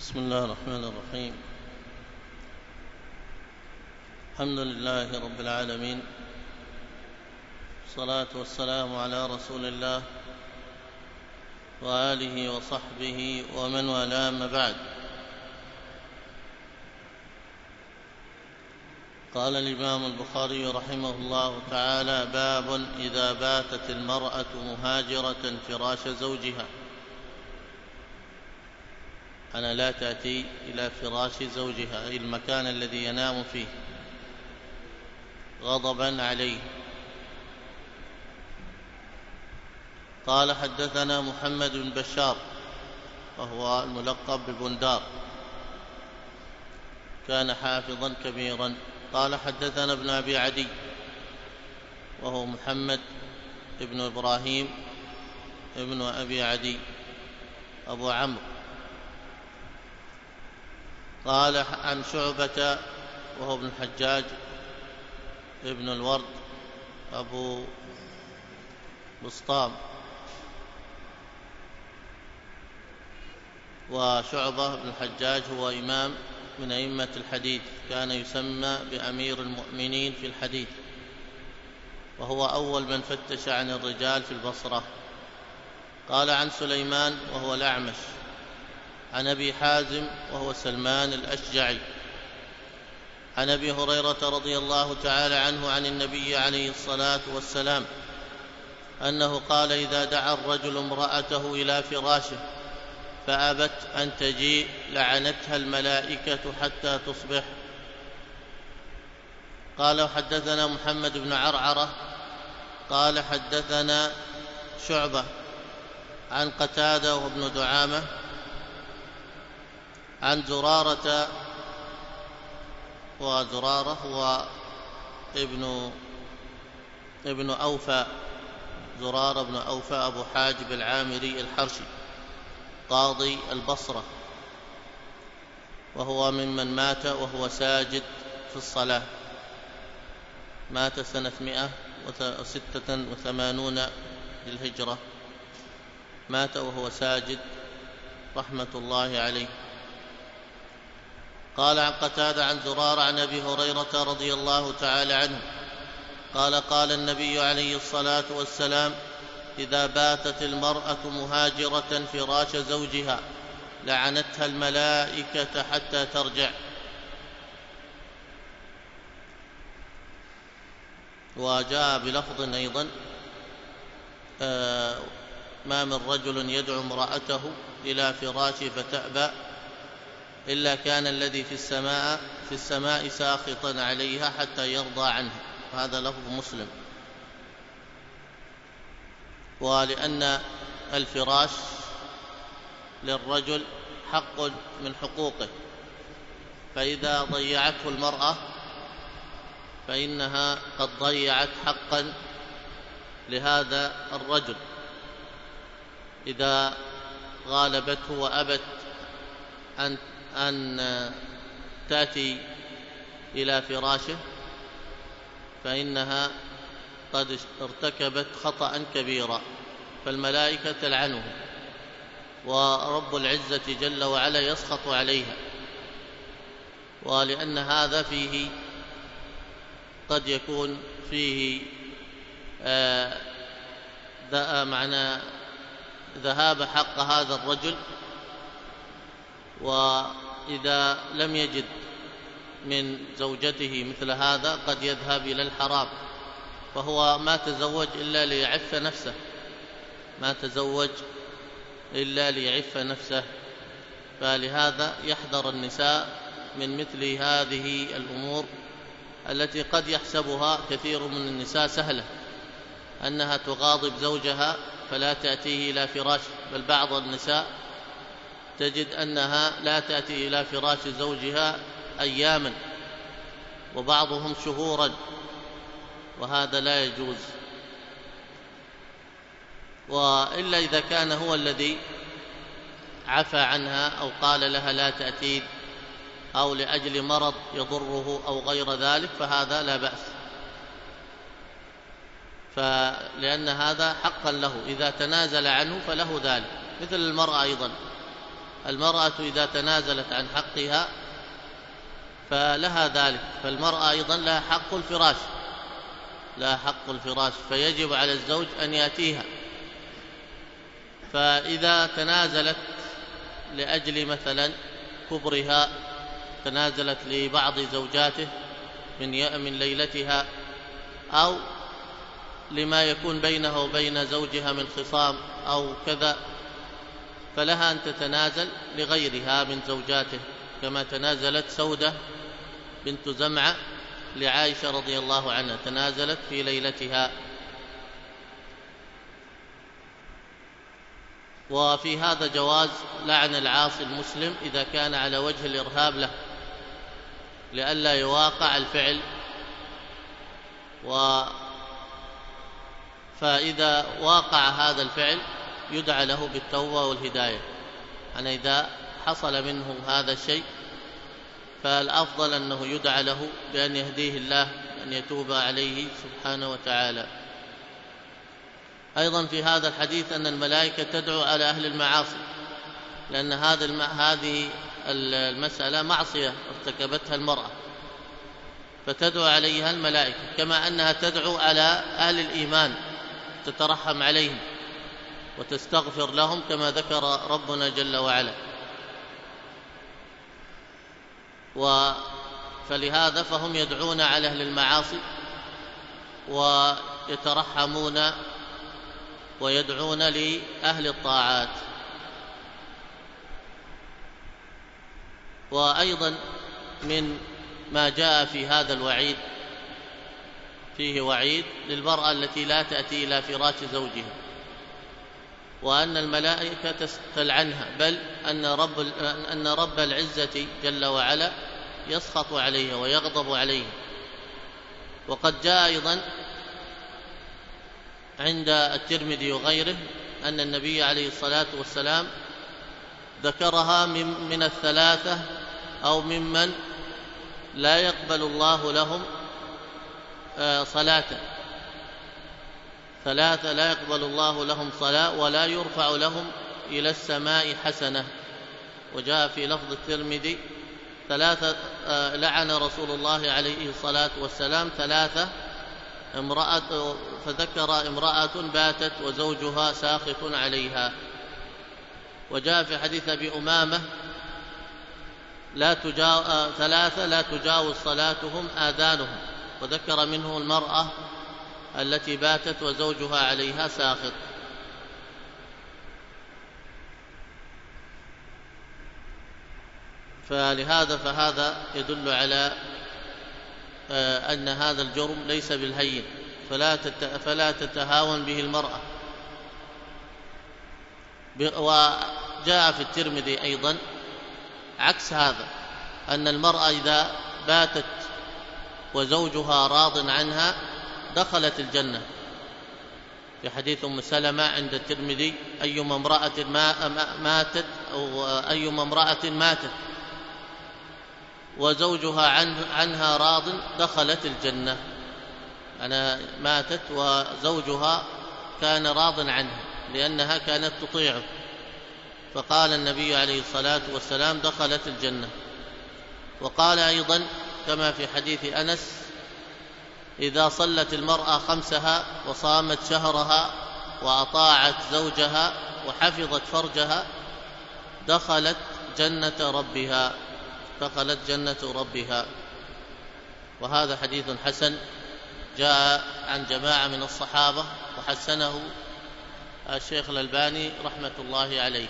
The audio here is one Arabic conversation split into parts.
بسم الله الرحمن الرحيم. الحمد لله رب العالمين، والصلاة والسلام على رسول الله وآله وصحبه ومن والاه، أما بعد. قال الإمام البخاري رحمه الله تعالى: باب إذا باتت المرأة مهاجرة فراش زوجها. أنا لا تأتي إلى فراش زوجها، أي المكان الذي ينام فيه، غضبا عليه. قال: حدثنا محمد بن بشار وهو الملقب ببندار، كان حافظا كبيرا. قال: حدثنا ابن أبي عدي وهو محمد ابن إبراهيم ابن أبي عدي أبو عمرو. قال: عن شعبة وهو ابن الحجاج ابن الورد أبو بسطام. وشعبة بن الحجاج هو إمام من أئمة الحديث، كان يسمى بأمير المؤمنين في الحديث، وهو أول من فتش عن الرجال في البصرة. قال: عن سليمان وهو الأعمش، عن أبي حازم وهو سلمان الأشجعي، عن أبي هريرة رضي الله تعالى عنه عن النبي عليه الصلاة والسلام أنه قال: إذا دعا الرجل امرأته إلى فراشه فأبت أن تجيء لعنتها الملائكة حتى تصبح. قال: وحدثنا محمد بن عرعرة قال: حدثنا شعبة عن قتادة وابن دعامة عن زرارة، وزرارة هو ابن أوفى، زرارة بن أوفى أبو حاجب العامري الحرشي قاضي البصرة، وهو ممن مات وهو ساجد في الصلاة، مات سنة 186 للهجرة، مات وهو ساجد رحمة الله عليه. قال: عن قتادة عن زرارة عن أبي هريرة رضي الله تعالى عنه قال: قال النبي عليه الصلاة والسلام: إذا باتت المرأة مهاجرة فراش زوجها لعنتها الملائكة حتى ترجع. وجاء بلفظ أيضا: ما من رجل يدعو امرأته إلى فراشه فتأبى إلا كان الذي في السماء ساخطا عليها حتى يرضى عنها. هذا لفظ مسلم. ولأن الفراش للرجل حق من حقوقه، فإذا ضيعته المرأة فإنها قد ضيعت حقا لهذا الرجل. إذا غالبته وأبت أن تأتي إلى فراشه فإنها قد ارتكبت خطأ كبيرا، فالملائكة تلعنه، ورب العزة جل وعلا يسخط عليها. ولأن هذا فيه قد يكون فيه معنى ذهاب حق هذا الرجل، وإذا لم يجد من زوجته مثل هذا قد يذهب إلى الحرام، فهو ما تزوج إلا ليعف نفسه، ما تزوج إلا ليعف نفسه. فلهذا يحذر النساء من مثل هذه الأمور التي قد يحسبها كثير من النساء سهلة، أنها تغاضب زوجها فلا تأتيه إلى فراش، بل بعض النساء تجد أنها لا تأتي إلى فراش زوجها أياما وبعضهم شهورا، وهذا لا يجوز. وإلا إذا كان هو الذي عفى عنها أو قال لها لا تأتين، أو لأجل مرض يضره أو غير ذلك، فهذا لا بأس، لأن هذا حقا له، إذا تنازل عنه فله ذلك. مثل المرأة أيضا المرأة إذا تنازلت عن حقها فلها ذلك، فالمرأة أيضا لها حق الفراش، لها حق الفراش، فيجب على الزوج أن يأتيها. فإذا تنازلت لأجل مثلا كبرها، تنازلت لبعض زوجاته من ليلتها، أو لما يكون بينه وبين زوجها من خصام أو كذا، فلها أن تتنازل لغيرها من زوجاته، كما تنازلت سودة بنت زمعة لعائشة رضي الله عنها، تنازلت في ليلتها. وفي هذا جواز لعن العاصي المسلم إذا كان على وجه الإرهاب له لئلا يواقع الفعل، فإذا واقع هذا الفعل يدعى له بالتوبة والهداية. يعني إذا حصل منه هذا الشيء فالأفضل أنه يدعى له بأن يهديه الله، أن يتوب عليه سبحانه وتعالى. أيضا في هذا الحديث أن الملائكة تدعو على أهل المعاصي، لأن هذه المسألة معصية ارتكبتها المرأة، فتدعو عليها الملائكة، كما أنها تدعو على أهل الإيمان، تترحم عليهم وتستغفر لهم كما ذكر ربنا جل وعلا. فلهذا فهم يدعون على أهل المعاصي ويترحمون ويدعون لأهل الطاعات. وأيضا من ما جاء في هذا الوعيد، فيه وعيد للمرأة التي لا تأتي إلى فراش زوجها، وأن الملائكة تلعنها، بل أن رب العزة جل وعلا يسخط عليها ويغضب عليها. وقد جاء أيضا عند الترمذي وغيره أن النبي عليه الصلاة والسلام ذكرها من الثلاثة أو ممن لا يقبل الله لهم صلاة، ثلاثة لا يقبل الله لهم صلاة ولا يرفع لهم إلى السماء حسنة. وجاء في لفظ الترمذي ثلاثة لعن رسول الله عليه الصلاة والسلام ثلاثة، فذكر امرأة باتت وزوجها ساخط عليها. وجاء في حديث أبي أمامة ثلاثة لا تجاوز صلاتهم آذانهم، وذكر منه المرأة التي باتت وزوجها عليها ساخط. فهذا يدل على أن هذا الجرم ليس بالهين، فلا تتهاون به المرأة. وجاء في الترمذي أيضا عكس هذا، أن المرأة إذا باتت وزوجها راض عنها دخلت الجنة، في حديث أم سلمة عند الترمذي أيما امرأة ماتت أو أيما امرأة ماتت وزوجها عنها راض دخلت الجنة. أنا ماتت وزوجها كان راض عنها لأنها كانت تطيعه، فقال النبي عليه الصلاة والسلام دخلت الجنة. وقال أيضا كما في حديث أنس إذا صلت المرأة خمسها وصامت شهرها وأطاعت زوجها وحفظت فرجها دخلت جنة ربها. وهذا حديث حسن جاء عن جماعة من الصحابة وحسنه الشيخ الألباني رحمة الله عليه.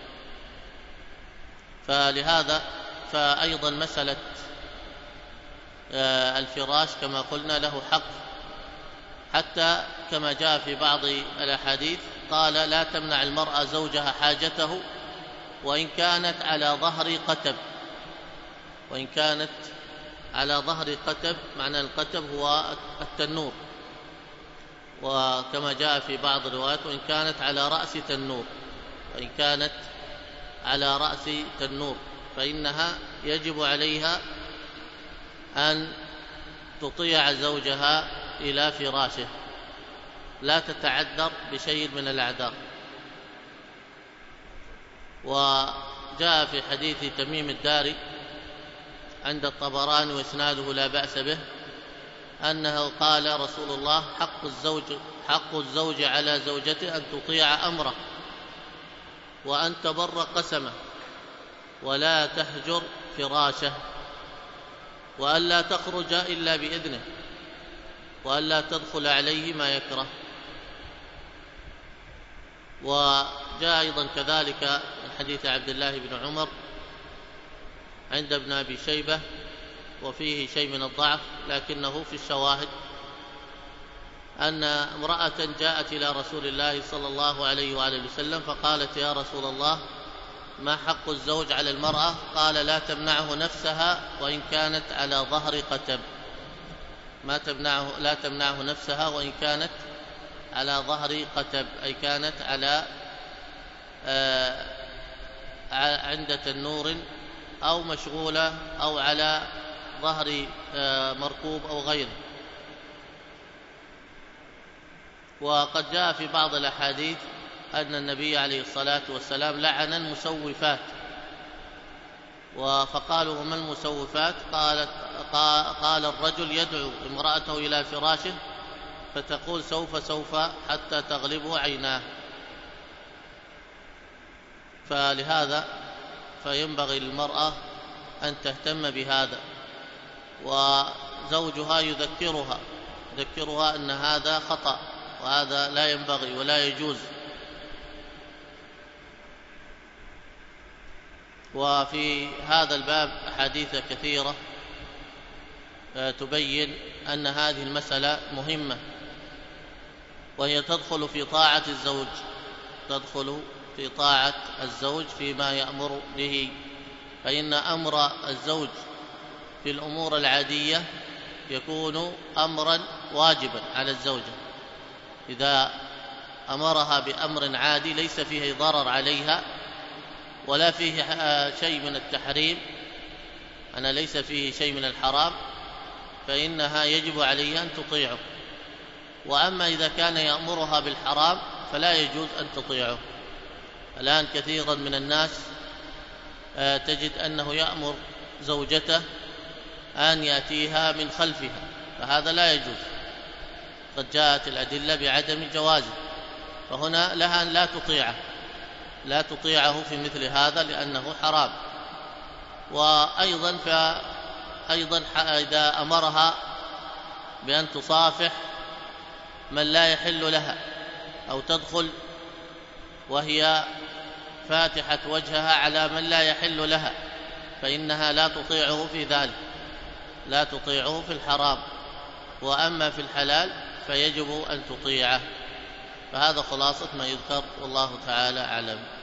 فلهذا فأيضا مسألة الفراش كما قلنا له حق، حتى كما جاء في بعض الأحاديث قال لا تمنع المرأة زوجها حاجته وإن كانت على ظهر قتب. وإن كانت على ظهر قتب، معنى القتب هو التنور، وكما جاء في بعض الروايات وإن كانت على رأس تنور، وإن كانت على رأس تنور فإنها يجب عليها أن تطيع زوجها إلى فراشه، لا تتعذر بشيء من الأعذار. وجاء في حديث تميم الداري عند الطبراني وإسناده لا بأس به أنه قال رسول الله: حق الزوج على زوجته أن تطيع أمره وأن تبر قسمه ولا تهجر فراشه وألا تخرج إلا بإذنه وألا تدخل عليه ما يكره. وجاء أيضا كذلك من حديث عبد الله بن عمر عند ابن أبي شيبة وفيه شيء من الضعف لكنه في الشواهد أن امرأة جاءت إلى رسول الله صلى الله عليه وآله وسلم فقالت: يا رسول الله، ما حق الزوج على المرأة؟ قال: لا تمنعه نفسها وإن كانت على ظهر قتب. لا تمنعه نفسها وإن كانت على ظهر قتب، أي كانت على عند تنور أو مشغولة أو على ظهر مركوب أو غيره. وقد جاء في بعض الأحاديث أن النبي عليه الصلاة والسلام لعن المسوفات، فقالوا: وما المسوفات؟ قال: الرجل يدعو امرأته إلى فراشه فتقول: سوف سوف حتى تغلبه عيناه. فلهذا فينبغي للمرأة أن تهتم بهذا، وزوجها يذكرها أن هذا خطأ وهذا لا ينبغي ولا يجوز. وفي هذا الباب أحاديث كثيرة تبين أن هذه المسألة مهمة، وهي تدخل في طاعة الزوج فيما يأمر به. فإن أمر الزوج في الأمور العادية يكون أمرا واجبا على الزوجة. إذا أمرها بأمر عادي ليس فيه ضرر عليها ولا فيه شيء من التحريم، ليس فيه شيء من الحرام، فإنها يجب عليها أن تطيعه. وأما إذا كان يأمرها بالحرام فلا يجوز أن تطيعه. الآن كثيرا من الناس تجد أنه يأمر زوجته أن يأتيها من خلفها، فهذا لا يجوز، قد جاءت الأدلة بعدم جوازه، فهنا لها أن لا تطيعه في مثل هذا لأنه حرام. وأيضا إذا أمرها بأن تصافح من لا يحل لها أو تدخل وهي فاتحة وجهها على من لا يحل لها، فإنها لا تطيعه في ذلك، لا تطيعه في الحرام. وأما في الحلال فيجب أن تطيعه. فهذا خلاصة ما يذكر، والله تعالى أعلم.